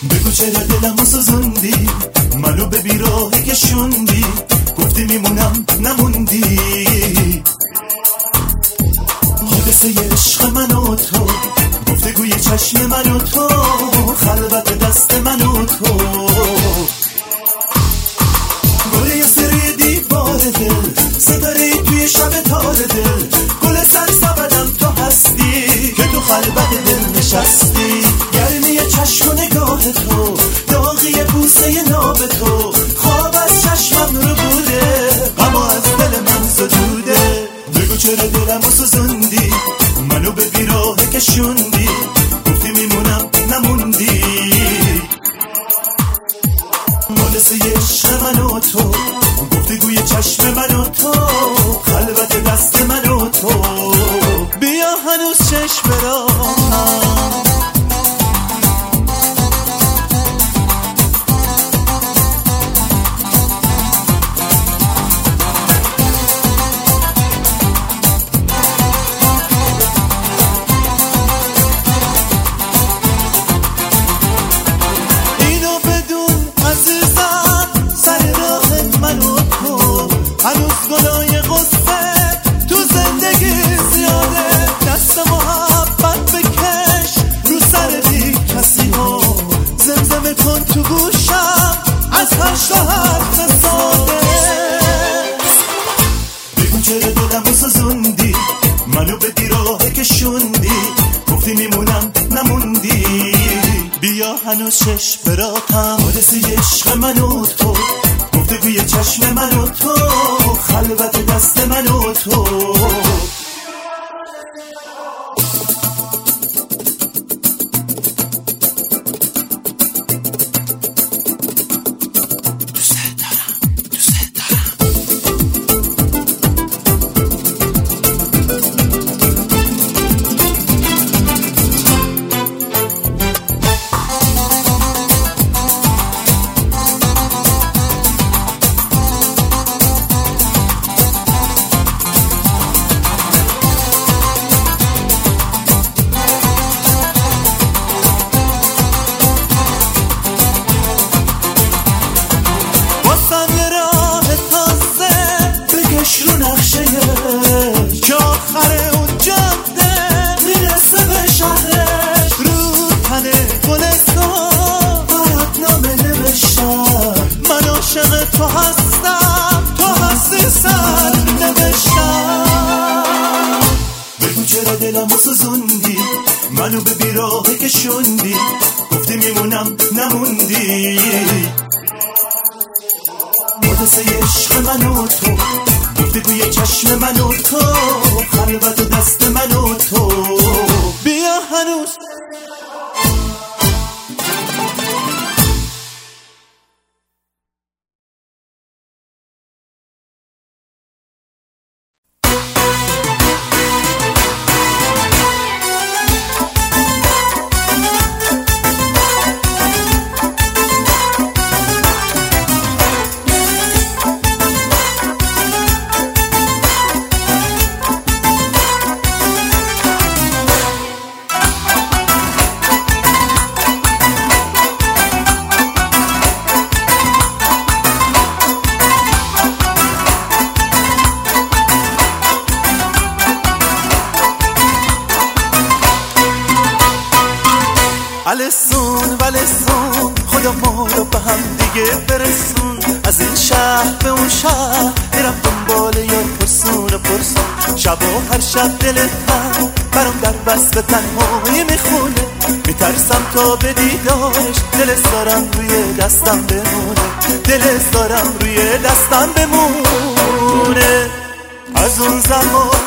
بگو چرا دلمو سوزوندی، منو به بیراهی کشوندی، گفتی میمونم نموندی. حادثه عشق من و تو، گفتگوی چشم من و تو، خلوت دست من و تو، گل یاسری دیوار دل، ستاره توی شب تار دل، گل سرسبدم تو هستی که تو خلوت دل نشستی. گرمی چشم و نگاه تو، داغی بوسه ناب تو، خواب از چشمم رو بوده، غم از دل من زدوده. بگو چرا دلمو سوزوندی، منو به بیراه کشوندی، گفتی میمونم نموندی. حادثه عشق من و تو، گفتگوی چشم من و تو، خلوت دست من و تو، بیا هنوز چشم براهم. هنوز گلای غصه تو زندگی زیاده، دست محبت بکش رو سر بی کسی ها، زمزمه کن تو گوشم از هر حرف ساده. بگو چرا دلمو سوزوندی، منو به بیراه کشوندی، گفتی میمونم نموندی. بیا هنوز چشم براهم، حادثه عشق من و تو، گفتگوی چشم من و تو، خلوت دست من و تو. رو نقشه که آخر اون جاده میرسه به شهرش، رو تنه گلستان برات نامه نوشتم، من عاشق تو هستم، تو هستی سر نوشتم. بگو چرا دلمو سوزوندی، منو به بیراه کشوندی، گفتی میمونم نموندی. حادثه عشق من و تو، گفتگوی چشم من و تو، خلوت دست من و تو، بیا هنوز السون ولسون، خدا ما رو به هم دیگه برسون، از این شهر به اون شهر میرم دنبال یار پرسون و پرسون، شب و هر شب دلت هم برام در وصف تنهایی میخونه، میترسم تا به دیدارش، دلت دارم روی دستم بمونه، دلت دارم روی دستم بمونه. از اون زمان